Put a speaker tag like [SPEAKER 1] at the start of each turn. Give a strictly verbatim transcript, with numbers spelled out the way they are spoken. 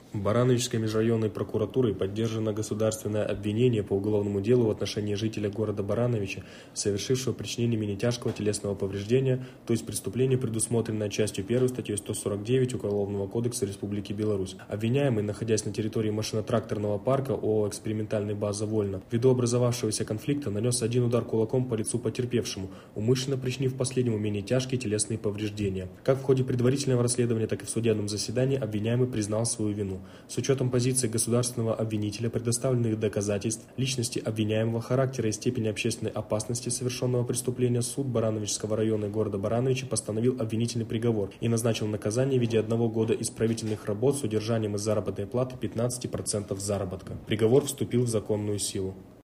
[SPEAKER 1] Барановичской межрайонной прокуратурой поддержано государственное обвинение по уголовному делу в отношении жителя города Барановича, совершившего причинение менее тяжкого телесного повреждения, то есть преступление, предусмотренное частью первой статьей сто сорок девять Уголовного кодекса Республики Беларусь. Обвиняемый, находясь на территории машино-тракторного парка ООО «Экспериментальная база Вольно», ввиду образовавшегося конфликта нанес один удар кулаком по лицу потерпевшему, умышленно причинив последнему менее тяжкие телесные повреждения. Как в ходе предварительного расследования, так и в судебном заседании обвиняемый признал свою вину. С учетом позиции государственного обвинителя, предоставленных доказательств, личности обвиняемого, характера и степени общественной опасности совершенного преступления, суд Барановичского района города Барановича постановил обвинительный приговор и назначил наказание в виде одного года исправительных работ с удержанием из заработной платы пятнадцати процентов заработка. Приговор вступил в законную силу.